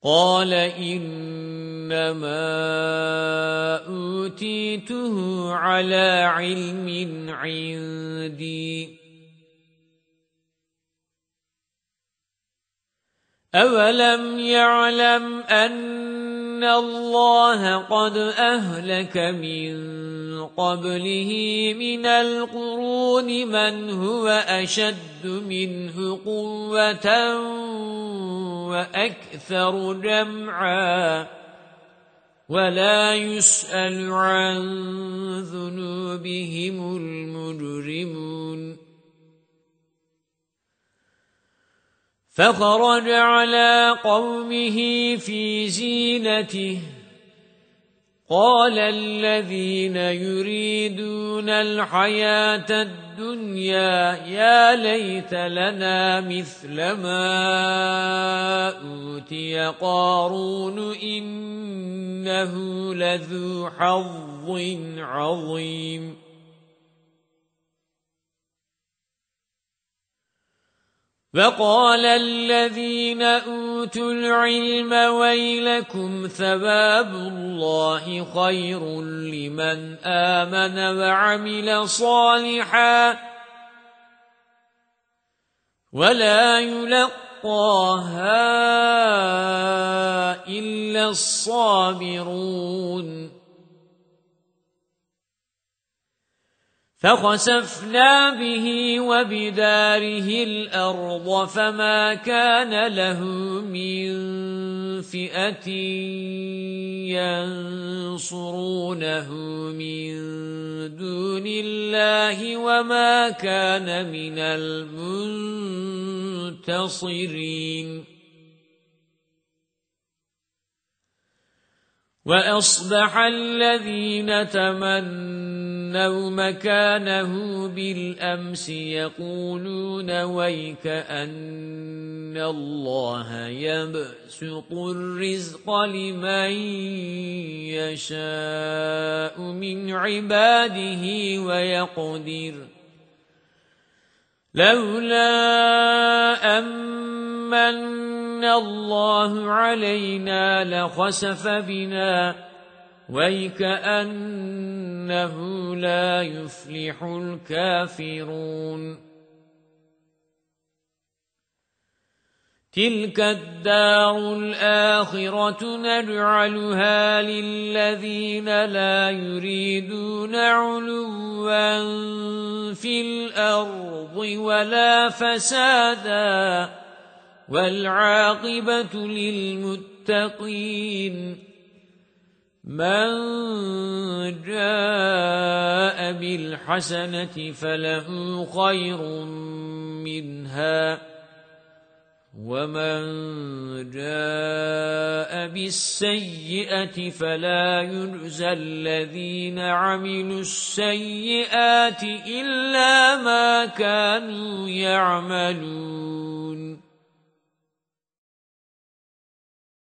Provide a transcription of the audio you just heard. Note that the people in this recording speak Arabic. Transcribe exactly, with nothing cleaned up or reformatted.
قال إنما أوتيته على علم عندي أولم يعلم أن الله قد أهلك من قبله من القرون من هو أشد منه قوة وأكثر جمعا ولا يسأل عن ذنوبهم المجرمون فخرج على قومه في زينته قال الذين يريدون الحياة الدنيا يا ليت لنا مثل ما أوتي قارون إنه لذو حظ عظيم وقال الذين أوتوا العلم ويلكم ثواب الله خير لمن آمن وعمل صالحا ولا يلقاها إلا الصابرون فخسفنا به وبداره الأرض فما كان له من فئة ينصرونه من دون الله وما كان من المنتصرين وأصبح الذين تمنوا مكانه بالأمس يقولون ويك أن الله يبسط الرزق لمن يشاء من عباده ويقدر لولا أمن الله علينا لخسف بنا ويكأنه لا يفلح الكافرون تلك الدار الآخرة نجعلها للذين لا يريدون علوا في الأرض ولا فسادا والعاقبة للمتقين من جاء بالحسنة فله خير منها ومن جاء بالسيئة فلا يجزى الذين عملوا السيئات إلا ما كانوا يعملون